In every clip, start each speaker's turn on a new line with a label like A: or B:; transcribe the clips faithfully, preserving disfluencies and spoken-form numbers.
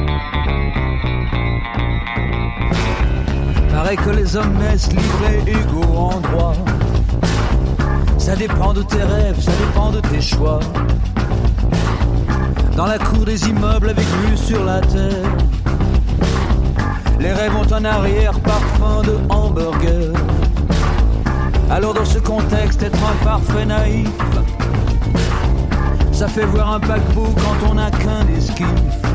A: Paraît que les hommes naissent libres et égaux en droit. Ça dépend de tes rêves, ça dépend de tes choix. Dans la cour des immeubles avec vue sur la terre, les rêves ont un arrière-parfum de hamburger. Alors dans ce contexte, être un parfait naïf, ça fait voir un paquebot quand on n'a qu'un esquif.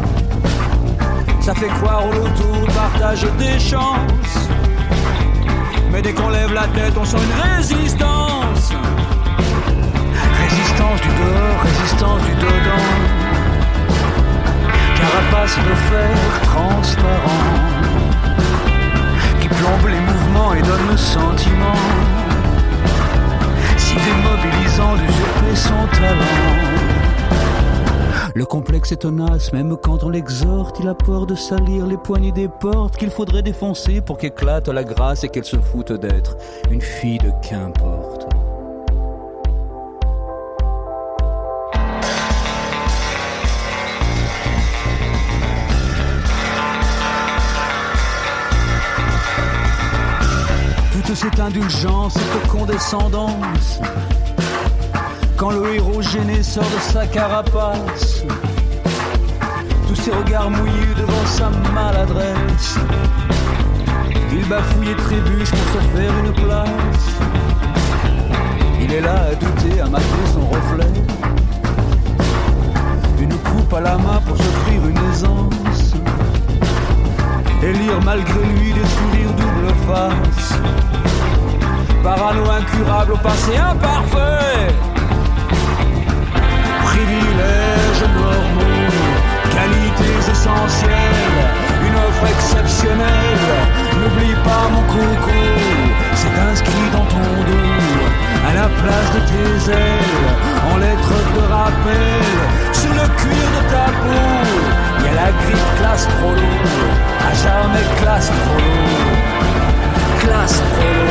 A: Ça fait croire au loto, au partage des chances. Mais dès qu'on lève la tête, on sent une résistance. Résistance du dehors, résistance du dedans. Carapace de fer transparent qui plombe les mouvements et donne le sentiment si démobilisant d'usurper son talent. Le complexe est tenace, même quand on l'exhorte, il a peur de salir les poignées des portes qu'il faudrait défoncer pour qu'éclate la grâce et qu'elle se foute d'être une fille de qu'importe. Toute cette indulgence, cette condescendance, quand le héros gêné sort de sa carapace, tous ses regards mouillés devant sa maladresse, il bafouille et trébuche pour se faire une place. Il est là à douter, à mater son reflet, une coupe à la main pour s'offrir une aisance, et lire malgré lui des sourires double face. Parano incurable au passé imparfait, privilèges normaux, qualités essentielles, une offre exceptionnelle. N'oublie pas mon coco, c'est inscrit dans ton dos, à la place de tes ailes, en lettres de rappel, sur le cuir de ta peau, il y a la griffe classe prolo, à jamais classe prolo, classe prolo.